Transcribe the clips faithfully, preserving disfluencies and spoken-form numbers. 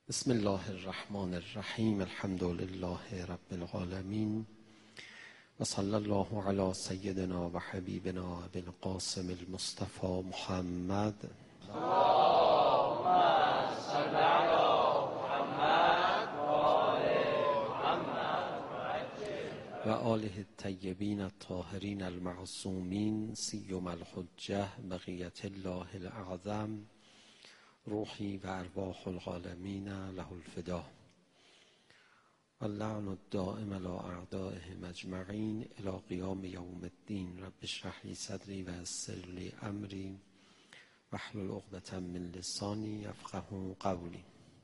بسم الله الرحمن الرحیم. الحمد لله رب العالمین و صلی الله علی سیدنا و حبیبنا ابی القاسم المصطفى محمد اللهم صل علی محمد و آل محمد و آله الطیبین الطاهرین المعصومین سیما الحجة بقیة الله الاعظم روحی و ارواح العالمین له الفدا و اللعن الدائم علی اعدائهم اجمعین الی قیام یوم الدین. رب اشرح لی صدری و یسر لی امری واحلل عقدة من لسانی یفقهوا قولی.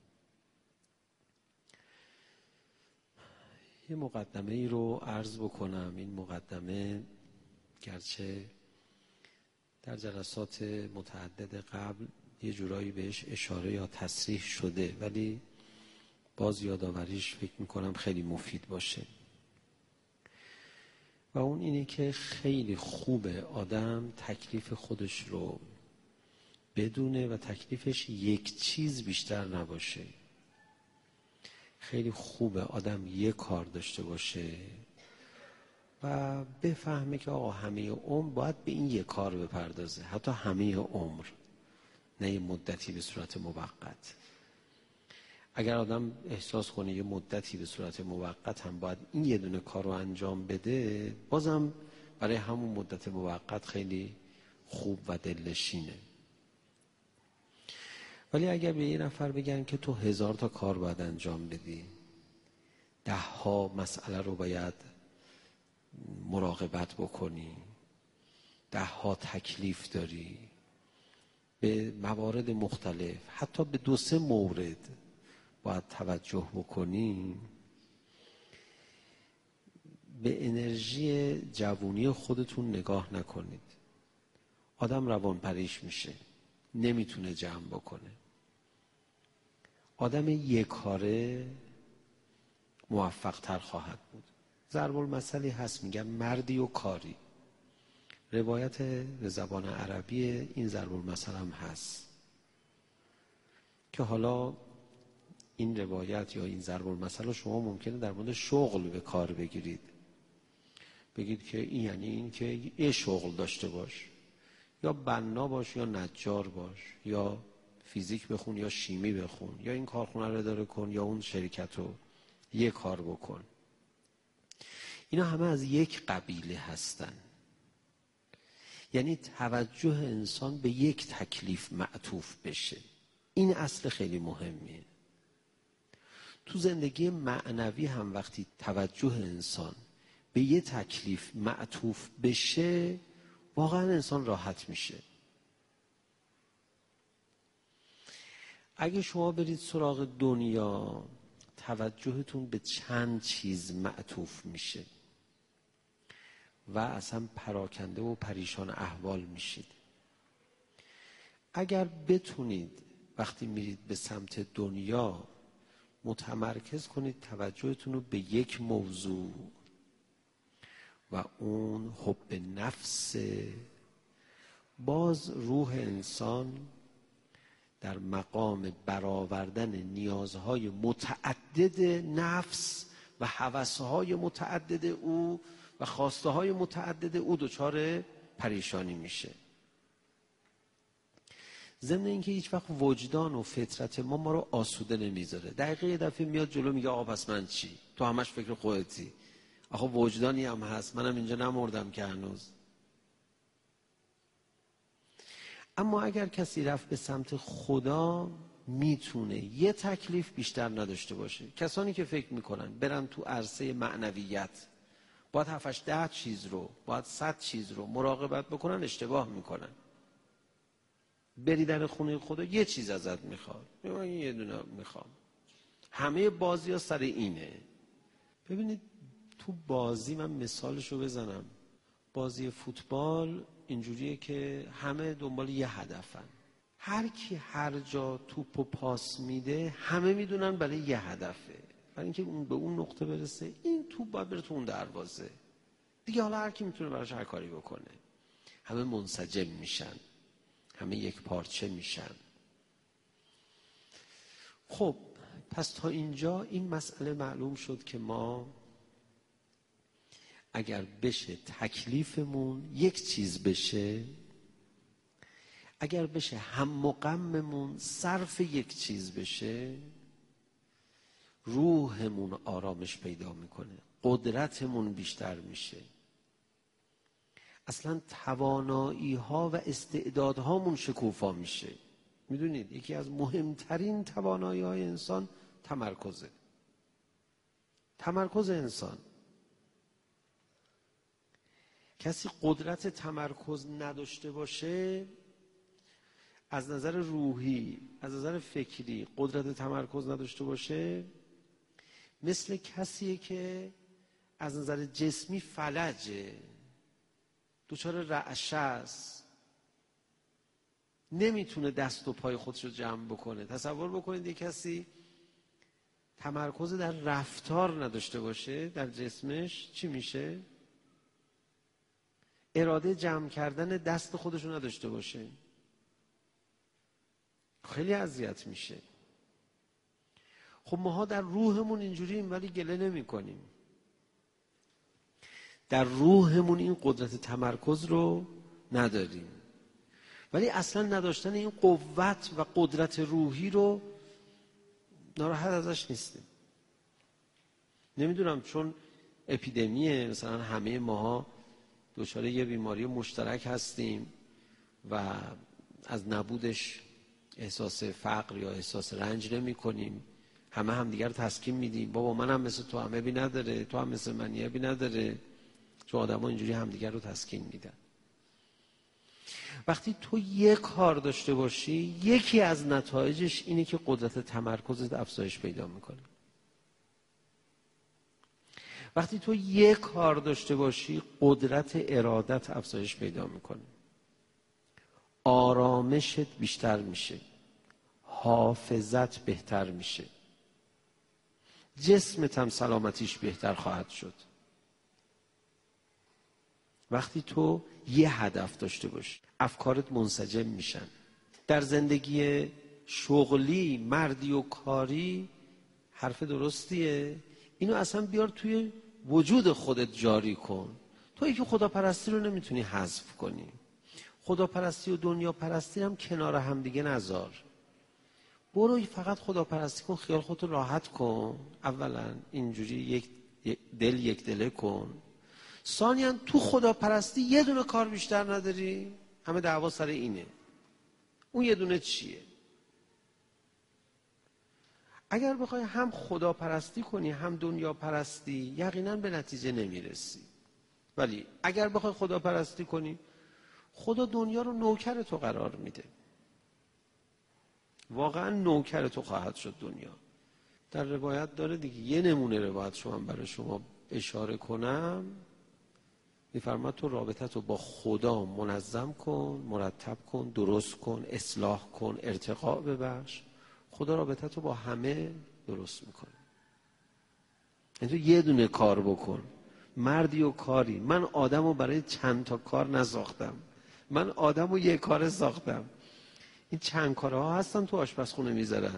یه مقدمه ای رو عرض بکنم. این مقدمه گرچه در جلسات متعدد قبل یه جورایی بهش اشاره یا تصریح شده، ولی باز یادآوریش فکر میکنم خیلی مفید باشه. و اون اینه که خیلی خوبه آدم تکلیف خودش رو بدونه و تکلیفش یک چیز بیشتر نباشه. خیلی خوبه آدم یک کار داشته باشه و بفهمه که آقا همه عمر باید به این یک کار بپردازه، حتی همه عمر، نه یه مدتی به صورت موقت. اگر آدم احساس کنه یه مدتی به صورت موقت هم باید این یه دونه کار رو انجام بده، بازم برای همون مدت موقت خیلی خوب و دلنشینه. ولی اگر به یه نفر بگن که تو هزار تا کار باید انجام بدی، ده ها مسئله رو باید مراقبت بکنی، ده ها تکلیف داری، به موارد مختلف حتی به دو سه مورد باید توجه بکنی، به انرژی جوونی خودتون نگاه نکنید. آدم روان پریش میشه، نمیتونه جمع بکنه. آدم یک کاره موفق تر خواهد بود. ضرب المثلی هست میگن مردی و کاری. روایت به زبان عربی این ضرب المثل هم هست که حالا این روایت یا این ضرب المثل رو شما ممکنه در مورد شغل به کار بگیرید، بگید که این یعنی این که یه شغل داشته باش، یا بنا باش یا نجار باش، یا فیزیک بخون یا شیمی بخون، یا این کارخونه رو اداره کن یا اون شرکت رو یه کار بکن. اینا همه از یک قبیله هستن. یعنی توجه انسان به یک تکلیف معطوف بشه. این اصل خیلی مهمیه. تو زندگی معنوی هم وقتی توجه انسان به یک تکلیف معطوف بشه، واقعا انسان راحت میشه. اگه شما برید سراغ دنیا، توجهتون به چند چیز معطوف میشه و اصلا پراکنده و پریشان احوال میشید. اگر بتونید وقتی میرید به سمت دنیا متمرکز کنید توجهتون رو به یک موضوع و اون حب نفس، باز روح انسان در مقام برآوردن نیازهای متعدد نفس و هوسهای متعدد او و خواسته های متعدد او دچار پریشانی میشه. ضمن اینکه هیچ وقت وجدان و فطرت ما ما رو آسوده نمیذاره. دقیقه یه دفعه میاد جلو میگه آقا پس من چی؟ تو همش فکر خودتی. آخه وجدانی هم هست، منم اینجا نمردم که هنوز. اما اگر کسی رفت به سمت خدا، میتونه یه تکلیف بیشتر نداشته باشه. کسانی که فکر میکنن برن تو عرصه معنویت باید هفتش ده چیز رو، باید صد چیز رو مراقبت بکنن، اشتباه میکنن. بری در خونه خدا یه چیز ازت میخواد، من یه دونه میخوام. همه بازی ها سر اینه. ببینید تو بازی، من مثالشو بزنم، بازی فوتبال اینجوریه که همه دنبال یه هدفن. هر کی هر جا توپو پاس میده همه میدونن برای یه هدفه، برای اینکه اون به اون نقطه برسه این توپ باید بره تو اون دروازه دیگه. حالا هر کی میتونه براش هر کاری بکنه. همه منسجم میشن، همه یک پارچه میشن. خب پس تا اینجا این مسئله معلوم شد که ما اگر بشه تکلیفمون یک چیز بشه، اگر بشه هم و غممون صرف یک چیز بشه، روحمون آرامش پیدا میکنه، قدرتمون بیشتر میشه، اصلا توانایی ها و استعدادهامون شکوفا میشه. میدونید یکی از مهمترین توانایی های انسان تمرکزه. تمرکز انسان، کسی قدرت تمرکز نداشته باشه، از نظر روحی، از نظر فکری قدرت تمرکز نداشته باشه، مثل کسیه که از نظر جسمی فلجه، دچار رعشه است، نمیتونه دست و پای خودش رو جمع بکنه. تصور بکنید یک کسی تمرکز در رفتار نداشته باشه در جسمش، چی میشه؟ اراده جمع کردن دست خودش رو نداشته باشه، خیلی اذیت میشه. خب ماها در روحمون اینجوریم ولی گله نمی کنیم. در روحمون این قدرت تمرکز رو نداریم، ولی اصلا نداشتن این قوت و قدرت روحی رو ناراحت ازش نیستیم. نمیدونم چون اپیدمیه، مثلا همه ماها دچار یه بیماری مشترک هستیم و از نبودش احساس فقر یا احساس رنج نمی کنیم، همه هم دیگر رو تسکین میدیم، بابا من هم مثل تو هم عیبی نداره، تو هم مثل من عیبی نداره، چون آدم ها اینجوری هم دیگر رو تسکین میدن. وقتی تو یک کار داشته باشی، یکی از نتایجش اینه که قدرت تمرکزت افزایش پیدا میکنه. وقتی تو یک کار داشته باشی، قدرت ارادت افزایش پیدا میکنه، آرامشت بیشتر میشه، حافظت بهتر میشه، جسمت هم سلامتیش بهتر خواهد شد. وقتی تو یه هدف داشته باشی، افکارت منسجم میشن. در زندگی شغلی، مردی و کاری، حرف درستیه، اینو اصلا بیار توی وجود خودت جاری کن. تویی که خداپرستی رو نمیتونی حذف کنی، خداپرستی و دنیا پرستی هم کنار هم دیگه نذار. برو فقط خداپرستی کن، خیال خودت راحت کن. اولا اینجوری یک دل یک دله کن. ثانیاً تو خداپرستی یه دونه کار بیشتر نداری، همه دعوا سر اینه. اون یه دونه چیه؟ اگر بخوای هم خداپرستی کنی هم دنیا پرستی، یقینا به نتیجه نمیرسی. ولی اگر بخوای خداپرستی کنی، خدا دنیا رو نوکر تو قرار میده، واقعا نوکر تو خواهد شد دنیا. در روایت داره دیگه، یه نمونه روایت شما برای شما اشاره کنم، میفرماد تو رابطت رو با خدا منظم کن، مرتب کن، درست کن، اصلاح کن، ارتقاء ببخش، خدا رابطت رو با همه درست میکنه. یعنی تو یه دونه کار بکن، مردی و کاری. من آدم رو برای چند تا کار نساختم، من آدم رو یه کار ساختم. این چند کارها هستن تو آشپزخونه میذارن.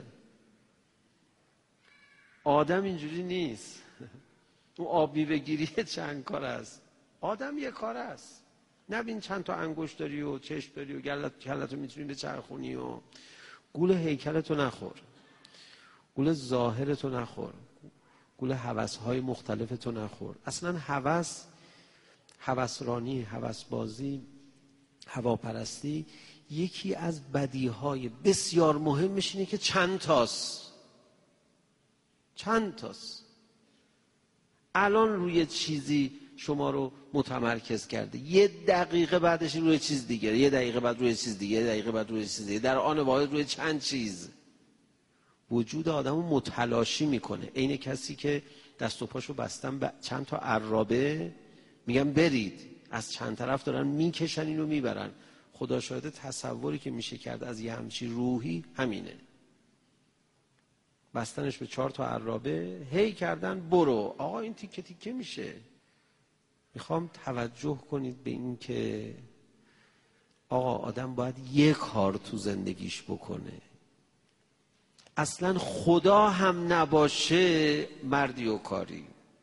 آدم اینجوری نیست. اون آب میوه گیری چند کار است، آدم یه کار است. نبین چند تا انگشت داری و چشم داری و گلت کلتو میتونی به چرخونی و گول هیکلتو نخور، گول ظاهرتو نخور، گول هوس‌های مختلفتو نخور. اصلا هوس، هوسرانی، هوسبازی، هواپرستی یکی از بدیهای بسیار مهمش اینه که چند تاست چند تاست الان روی چیزی شما رو متمرکز کرده، یه دقیقه بعدش روی چیز دیگه، یه دقیقه بعد روی چیز دیگه، یه دقیقه بعد روی چیز دیگه، در آن واحد روی چند چیز. وجود آدمو متلاشی میکنه. عین کسی که دست و پاشو بستن به چند تا عرابه، میگن برید، از چند طرف دارن میکشن اینو میبرن. خدا شاهد، تصوری که میشه کرد از یه همچی روحی همینه. بستنش به چهار تا عرابه، هی کردن برو آقا این تیکه تیکه میشه. میخوام توجه کنید به این که آقا آدم باید یک کار تو زندگیش بکنه. اصلا خدا هم نباشه مردی و کاری.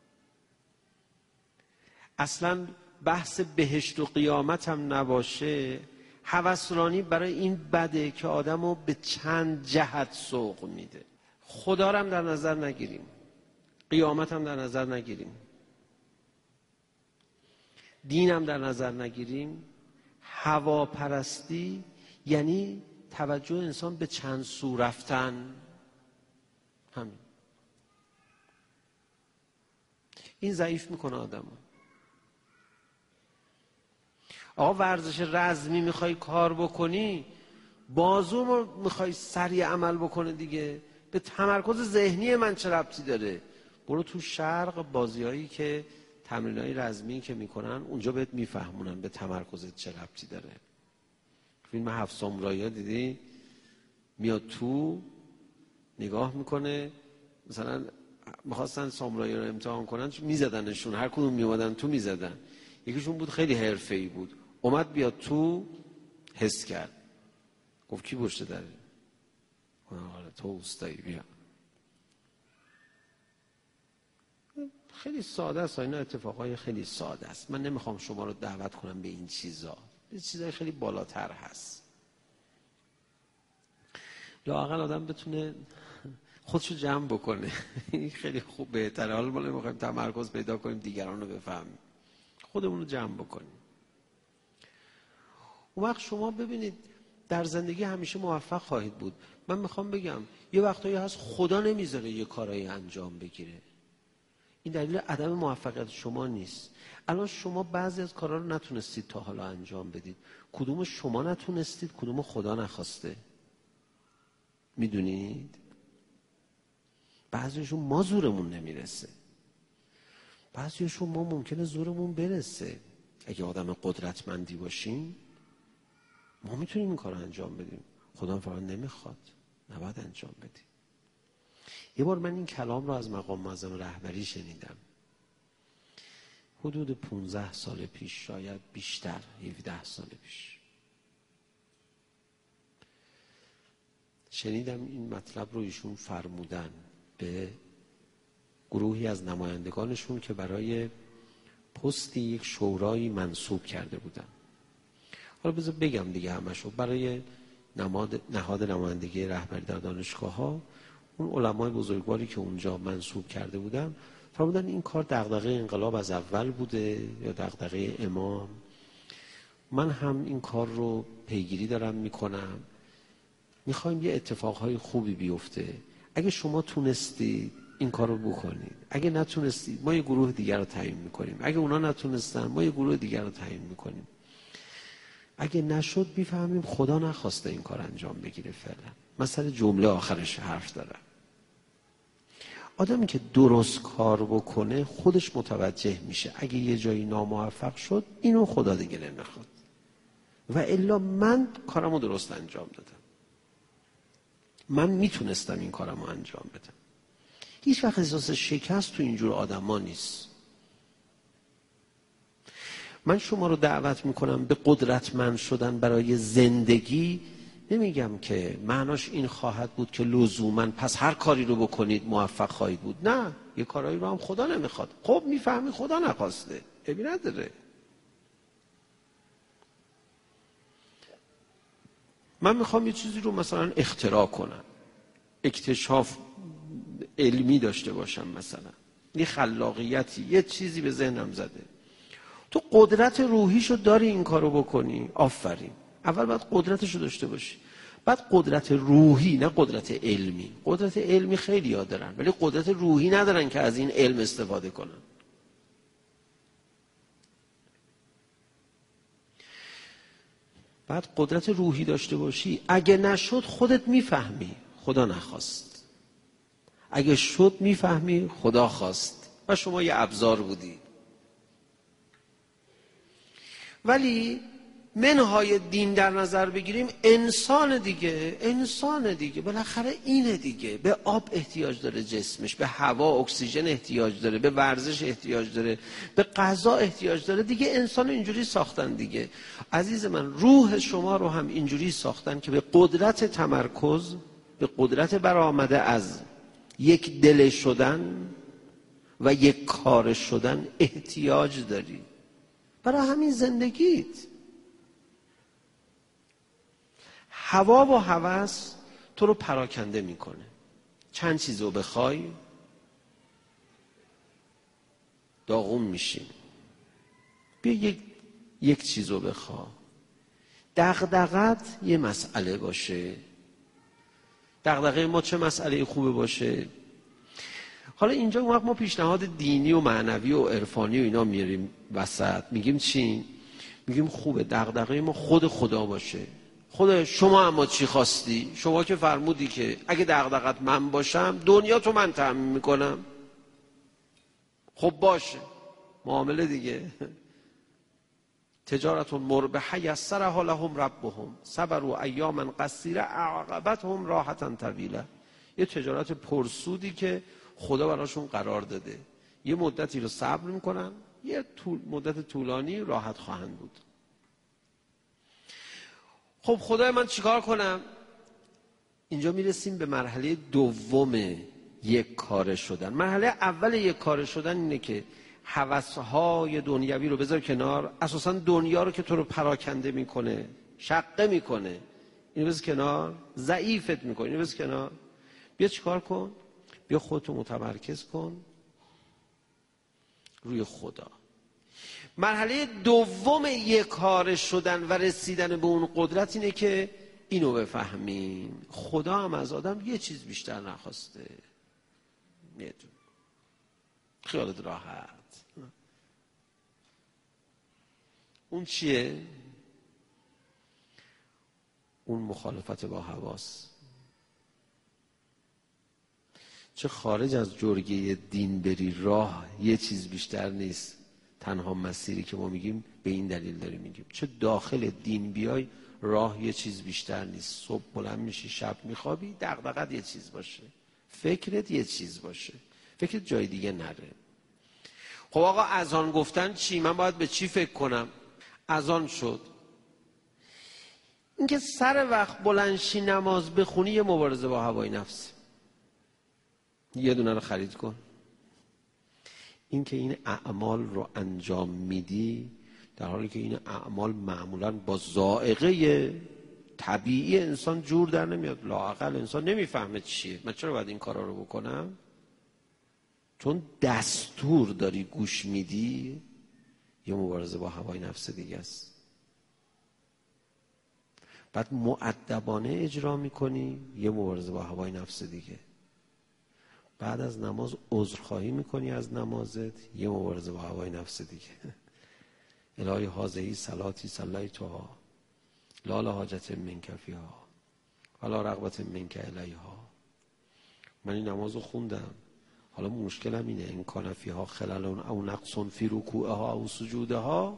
اصلا بحث بهشت و قیامت هم نباشه، هوسرانی برای این بده که آدمو به چند جهت سوق میده. خدا رو هم در نظر نگیریم، قیامت هم در نظر نگیریم، دین هم در نظر نگیریم. هواپرستی یعنی توجه انسان به چند سو رفتن. همین. این ضعیف میکنه آدمو. آقا ورزش رزمی میخوای کار بکنی، بازو رو میخوای سریع عمل بکنه دیگه، به تمرکز ذهنی من چه ربطی داره؟ برو تو شرق بازیایی که تمرینای رزمی که میکنن اونجا بهت میفهمونن به تمرکزت چه ربطی داره. فیلم هفت سامورایی دیدی؟ میاد تو نگاه میکنه، مثلا میخواستن سامورایی رو امتحان کنن میزدنشون، هر کدوم میومدن تو میزدن. یکیشون بود خیلی حرفه‌ای بود، اومد بیاد تو حس کرد، گفت کی پشت دره؟ آره تو اوستایی، بیا. خیلی ساده است اینا، اتفاقای خیلی ساده است. من نمیخوام شما رو دعوت کنم به این چیزا، این چیزای خیلی بالاتر هست. لااقل آدم بتونه خودشو جمع بکنه. این خیلی خوب، بهتره. حالا ما نمیخوایم تمرکز پیدا کنیم دیگران رو بفهمیم، خودمون رو جمع بکنیم. اون وقت شما ببینید در زندگی همیشه موفق خواهید بود. من میخوام بگم یه وقتایی هست خدا نمیذاره یه کارایی انجام بگیره، این دلیل عدم موفقیت شما نیست. الان شما بعضی از کارا رو نتونستید تا حالا انجام بدید. کدوم شما نتونستید، کدوم خدا نخواسته؟ میدونید؟ بعضیشون ما زورمون نمیرسه، بعضیشون ما ممکنه زورمون برسه. اگه آدم قدرتمندی باشیم ما میتونیم این کار رو انجام بدیم، خدا فقط نمیخواد، نباید انجام بدیم. یه بار من این کلام رو از مقام معظم رهبری شنیدم، حدود پونزده سال پیش، شاید بیشتر، هفده سال پیش شنیدم این مطلب رو ایشون فرمودن به گروهی از نمایندگانشون که برای پستی یک شورایی منصوب کرده بودن. حالا بذار بگم دیگه همشو. برای نماد نهاد نمایندگی رهبری در دانشگاه ها، اون علمای بزرگواری که اونجا منصوب کرده بودن فرمودن این کار دغدغه انقلاب از اول بوده یا دغدغه امام. من هم این کار رو پیگیری دارم میکنم، میخوایم یه اتفاقهای خوبی بیفته. اگه شما تونستید این کار رو بکنید، اگه نتونستید ما یه گروه دیگر رو تعیین میکنیم، اگه اونا نتونستن ما یه گروه دیگر رو تعیین میکنیم. اگه نشد میفهمیم خدا نخواسته این کار انجام بگیره. فعلا مثلا جمله آخرش حرف دارم. آدمی که درست کار بکنه خودش متوجه میشه اگه یه جایی ناموفق شد اینو خدا دیگه نمیخواد، و الا من کارمو درست انجام دادم، من میتونستم این کارمو انجام بدم. هیچ وقت احساس شکست تو اینجور آدما نیست. من شما رو دعوت میکنم به قدرتمند شدن برای زندگی. نمیگم که معناش این خواهد بود که لزوما پس هر کاری رو بکنید موفق خواهید بود. نه، یه کارایی رو هم خدا نمیخواد. خب میفهمی خدا نخواسته، عیبی نداره. من میخوام یه چیزی رو مثلا اختراع کنم، اکتشاف علمی داشته باشم، مثلا یه خلاقیتی، یه چیزی به ذهنم زده. تو قدرت روحیشو داری این کارو بکنی، آفرین. اول باید قدرتشو داشته باشی، بعد قدرت روحی، نه قدرت علمی. قدرت علمی خیلی ها دارن ولی قدرت روحی ندارن که از این علم استفاده کنن. بعد قدرت روحی داشته باشی، اگه نشد خودت میفهمی خدا نخواست، اگه شد میفهمی خدا خواست و شما یه ابزار بودی. ولی منهای دین در نظر بگیریم، انسان دیگه، انسان دیگه بالاخره اینه دیگه. به آب احتیاج داره جسمش، به هوا اکسیژن احتیاج داره، به ورزش احتیاج داره، به غذا احتیاج داره دیگه. انسان اینجوری ساختن دیگه. عزیز من، روح شما رو هم اینجوری ساختن که به قدرت تمرکز به قدرت برآمده از یک دل شدن و یک کار شدن احتیاج داری. برای همین زندگیت هوا و هوس تو رو پراکنده میکنه. چند چیزو بخوای داغون میشی. بیا یک یک چیزو بخوا. دغدغت یه مسئله باشه. دغدغه ما چه مسئله خوبه باشه؟ حالا اینجا اون وقت ما پیشنهاد دینی و معنوی و عرفانی و اینا میاریم وسط. میگیم چی؟ میگیم خوبه دغدغه ما خود خدا باشه. خدا شما اما چی خواستی؟ شما که فرمودی که اگه دغدغت من باشم دنیا تو من تأمین میکنم. خب باشه، معامله دیگه. تجارتون مربحه یسرها لهم ربهم صبروا ایاما قصیره عاقبتهم راحتا طویله. یه تجارت پرسودی که خدا براشون قرار داده. یه مدتی رو صبر میکنن، یه طول مدت طولانی راحت خواهند بود. خب خدای من چیکار کنم؟ اینجا میرسیم به مرحله دوم یک کار شدن. مرحله اول یک کار شدن اینه که هوس‌های دنیوی رو بذار کنار. اساساً دنیا رو که تو رو پراکنده میکنه، شقه میکنه، اینو بذار کنار، ضعیفت میکنه، اینو بذار کنار. بیا چیکار کن؟ بیا خودتو متمرکز کن روی خدا. مرحله دوم یک کار شدن و رسیدن به اون قدرت اینه که اینو بفهمیم خدا هم از آدم یه چیز بیشتر نخواسته. میدون خیالت راحت. اون چیه؟ اون مخالفت با هواست. چه خارج از جرگه دین بری راه یه چیز بیشتر نیست. تنها مسیری که ما میگیم به این دلیل داریم میگیم چه داخل دین بیای راه یه چیز بیشتر نیست. صبح بلند میشی، شب میخوابی، دغدغت یه چیز باشه، فکرت یه چیز باشه، فکرت جای دیگه نره. خب آقا اذان گفتن چی؟ من باید به چی فکر کنم؟ اذان شد، اینکه سر وقت بلندشی نماز بخونی یه مبارزه با هوای نفس. یه دونه رو خرید کن. اینکه این اعمال رو انجام میدی در حالی که این اعمال معمولاً با ذائقه طبیعی انسان جور در نمیاد. لااقل انسان نمیفهمه چیه. من چرا باید این کارا رو بکنم؟ چون دستور داری گوش میدی، یه مبارزه با هوای نفس دیگه است. بعد مؤدبانه اجرا میکنی، یه مبارزه با هوای نفس دیگه. بعد از نماز عذرخواهی میکنی از نمازت، یه مبارزه با هوای نفس دیگه. الهی هذه صلاتی صلیتها لا لحاجت منک فیها ولا رغبت منک الیها. من این نمازو خوندم، حالا مشکلم اینه این کان فیها خلل او نقص فی رکوعها او سجودها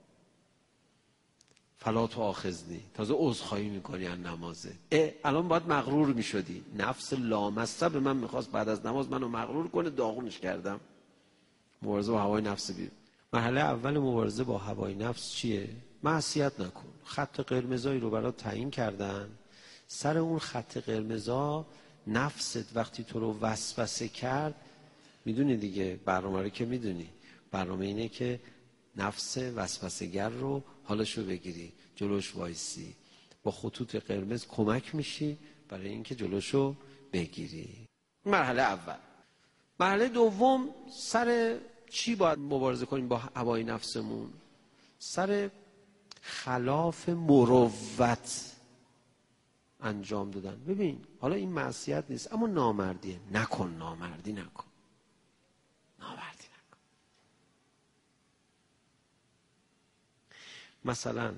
فلا تؤاخذنی. تازه عذرخواهی میکنی از نمازه. الان باید مغرور میشدی. نفس لامصب به من میخواست بعد از نماز منو مغرور کنه، داغونش کردم. مبارزه با هوای نفس بیر. مرحله اول مبارزه با هوای نفس چیه؟ معصیت نکن. خط قرمزایی رو برات تعیین کردن، سر اون خط قرمزا نفست وقتی تو رو وسوسه کرد، میدونی دیگه برنامه رو که میدونی. برنامه اینه که نفس وسوسه‌گر رو حالشو بگیری، جلوش وایسی، با خطوط قرمز کمک میشی برای اینکه جلوشو بگیری. مرحله اول. مرحله دوم، سر چی باید مبارزه کنیم با هوای نفسمون؟ سر خلاف مروت انجام دادن. ببین حالا این معصیت نیست اما نامردیه. نکن، نامردی نکن، نامردی نکن. مثلا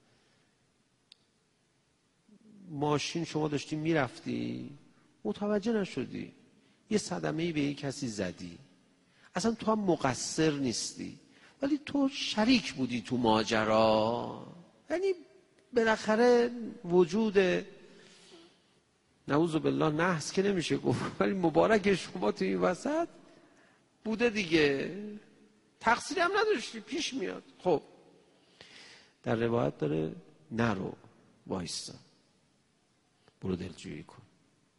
ماشین شما داشتی میرفتی، متوجه نشدی، یه صدمه‌ای به یک کسی زدی، اصلا تو هم مقصر نیستی ولی تو شریک بودی تو ماجرا. یعنی بالاخره وجود نعوذ بالله نحس که نمیشه گفت ولی مبارک شما تو این وسط بوده دیگه، تقصیری هم نداشتی، پیش میاد. خب در روایت داره نرو، وایسا، برو دلجویی کن.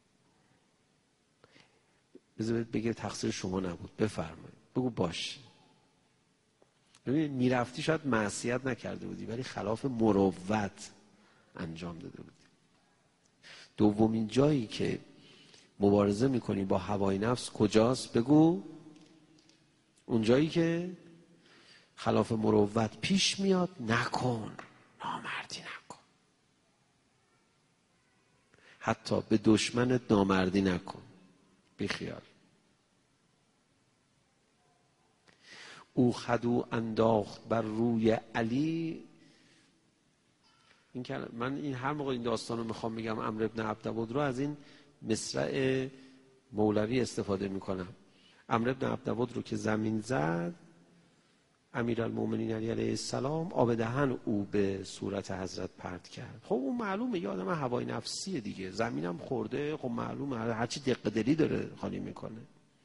بذارید بگه تقصیر شما نبود، بفرمایید، بگو باشه. ببین میرفتی شاید معصیت نکرده بودی ولی خلاف مروت انجام داده بودی. دومین جایی که مبارزه میکنی با هوای نفس کجاست؟ بگو. اون جایی که خلاف مروت پیش میاد نکن، نامردی نکن، حتی به دشمنت نامردی نکن، بیخیال. او خدو انداخت بر روی علی. این که من این هر موقع این داستان رو میخوام میگم عمرو بن عبدود رو از این مصرع مولوی استفاده میکنم. عمرو بن عبدود رو که زمین زد، امیرالمومنین علی علیه السلام آب دهن او به صورت حضرت پرت کرد. خب اون معلومه یه آدم هوای نفسیه دیگه، زمینم خورده، خب معلومه هرچی دق دلی داره خالی میکنه.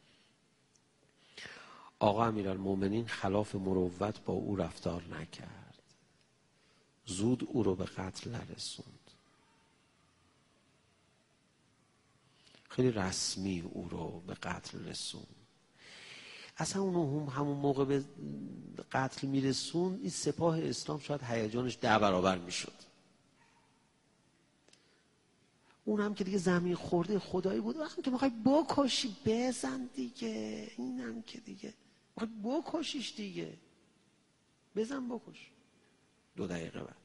آقا امیرالمومنین خلاف مروت با او رفتار نکرد، زود او رو به قتل نرسوند، خیلی رسمی او رو به قتل رسوند. اصلا اونو هم همون موقع به قتل میرسون، این سپاه اسلام شاید هیجانش ده برابر میشد. اون هم که دیگه زمین خورده خدایی بود، وقتی که میخوای بکشی بزن دیگه، این هم که دیگه میخوای بکشیش دیگه، بزن بکش. دو دقیقه بعد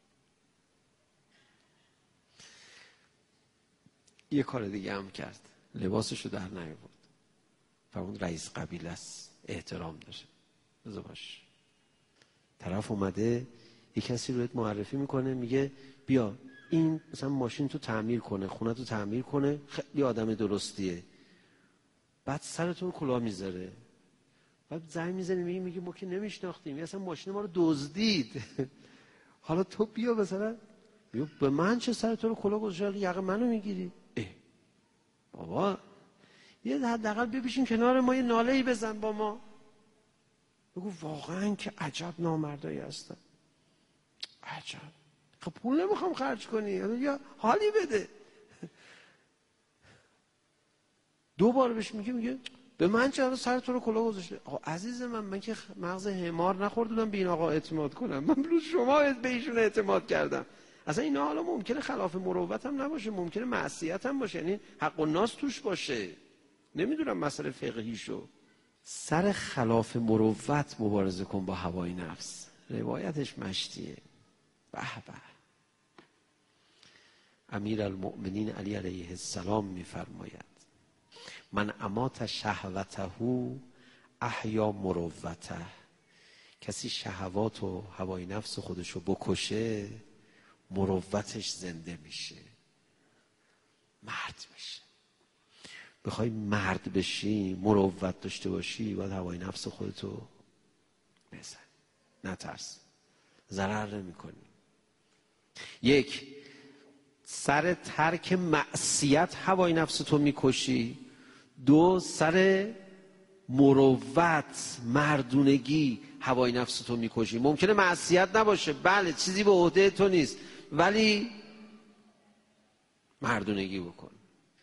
یه کار دیگه هم کرد، لباسشو در نیاورد. فرمود رئیس قبیله است، احترام داره، بذار باش. طرف اومده یه کسی رو معرفی میکنه، میگه بیا این مثلا ماشین تو تعمیر کنه، خونه تو تعمیر کنه، خیلی آدم درستیه. بعد سرتون کلاه میذاره، بعد زنگ میزنه میگه میگه ما که نمیشناختیم، اصلا ماشین ما رو دزدید. حالا تو بیا مثلا بیا به من چه سرتون رو کلاه گذاشتی، یقه منو میگیری؟ اه بابا یه حداقل ببیشین کنار ما، یه ناله‌ای بزن با ما، بگو واقعا که عجب نامردایی هستن، عجب. خب پول نمیخوام خرج کنی، یا حالی بده. دو بار بهش میگه میگه به من چرا سر تو رو کلاه گذاشته؟ آقا عزیز من، من که مغز حمار نخوردم به این آقا اعتماد کنم، من بلوز شما به ایشون اعتماد کردم. اصلا اینا حالا ممکنه خلاف مروت هم نباشه، ممکنه معصیت هم باشه، یعنی حق الناس توش باشه، نمیدونم مسئله فقهیشو. سر خلاف مروت مبارزه کن با هوای نفس. روایتش مشتیه. به به. امیرالمؤمنین علی علیه السلام میفرماید من امات شهوته احیا مروته. کسی شهوات و هوای نفس خودشو بکشه، مروتش زنده میشه، مرد میشه. بخوای مرد بشی، مروت داشته باشی، باید هوای نفس خودتو بزن، نترس، ضرر نمیکنی. یک، سر ترک معصیت هوای نفس تو میکشی. دو، سر مروت مردونگی هوای نفس تو میکشی. ممکنه معصیت نباشه، بله چیزی به عهده تو نیست، ولی مردونگی بکن.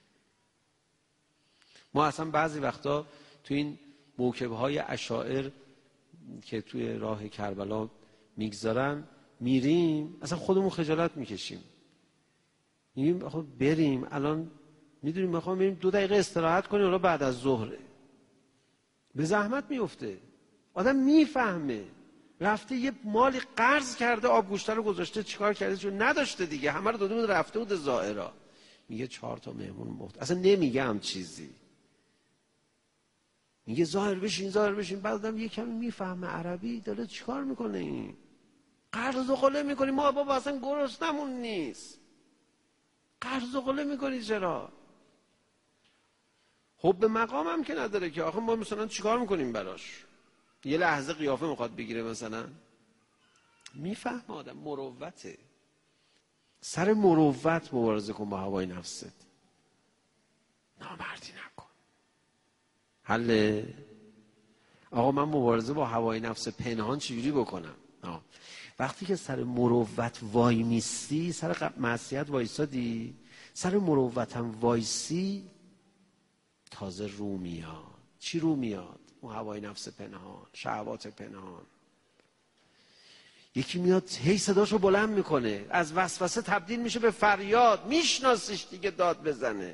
ما اصلا بعضی وقتا تو این موکب‌های اشاعر که توی راه کربلا میگذارن میریم، اصلا خودمون خجالت میکشیم، میگیم آخه بریم الان، میدونیم میخوام بریم دو دقیقه استراحت کنیم، اونها بعد از ظهره. به زحمت میفته، آدم میفهمه رفته یه مالی قرض کرده، آب گوشت رو گذاشته، چیکار کرده؟ چون نداشته دیگه، همه رو داده بود رفته بود زائرا. میگه چهار تا مهمون مخت، اصلا نمیگه هم چیزی، میگه ظاهر بشین ظاهر بشین. بعد آدم یه کمی میفهمه عربی، داره چیکار میکنه این؟ قرض و قله میکنی؟ ما بابا اصلا گرسنمون نیست، قرض و قله میکنی چرا؟ خب به مقام هم که نداره که، آخه ما مثلا چیکار میکنیم براش؟ یه لحظه قیافه میخواد بگیره مثلا. میفهمه آدم، مروته. سر مروت مبارزه کن با هوای نفست، نامردی نکن. حل. آقا من مبارزه با هوای نفس پنهان چجوری بکنم؟ آه. وقتی که سر مروت وای میستی، سر معصیت وایسادی، سر مروت هم وایسی، تازه رو میاد. چی رو میاد؟ اون هوای نفس پنهان، شهوات پنهان. یکی میاد هی صداشو بلند میکنه، از وسوسه تبدیل میشه به فریاد، میشناسیش دیگه، داد بزنه.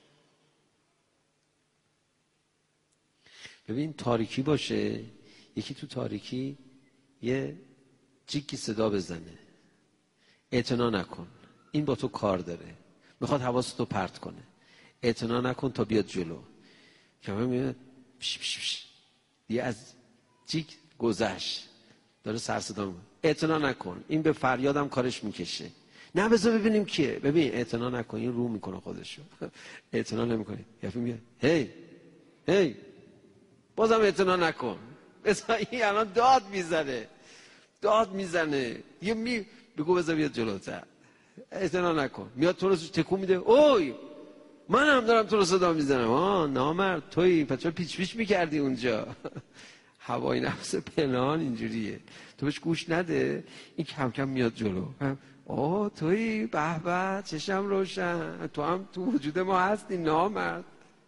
ببین تاریکی باشه، یکی تو تاریکی یه جیکی صدا بزنه، اعتنا نکن، این با تو کار داره، میخواد حواستو پرت کنه، اعتنا نکن تا بیاد جلو. که همه میاد پش پش پش. دیگه از جیک گذشت، داره سر صدا میکنه، اعتنا نکن، این به فریادم کارش میکشه. نه بذار ببینیم کیه. ببین اعتنا نکن، این رو میکنه خودشو. اعتنا نمیکنه، یه میگه هی هی بازم اعتنا نکن. بذار این الان داد میزنه، داد میزنه، یه می بگو بذار بیاد جلوتر، اعتنا نکن. میاد تو رو تکون میده، اوی من هم دارم تو رو صدا میزنم. آه نامرد تویی، پس چرا پیچ پیچ میکردی اونجا؟ هوای نفس پنهان اینجوریه، تو بهش گوش نده، این کم کم میاد جلو. آه تویی، به به، چشم روشن، تو هم تو وجود ما هستی نامرد.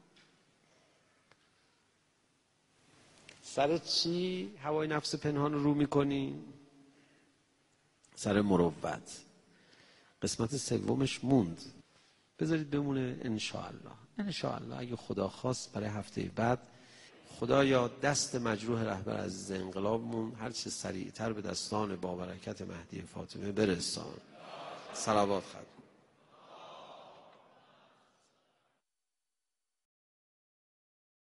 سر چی هوای نفس پنهان رو رو میکنی؟ سر مروت. قسمت سومش موند، بذارید بمونه انشاءالله. انشاءالله اگه خدا خواست برای هفته بعد، خدایا دست مجروح رهبر عزیز انقلابمون هر چه سریعتر به دستان با برکت مهدی فاطمه برسان. صلوات خواهد.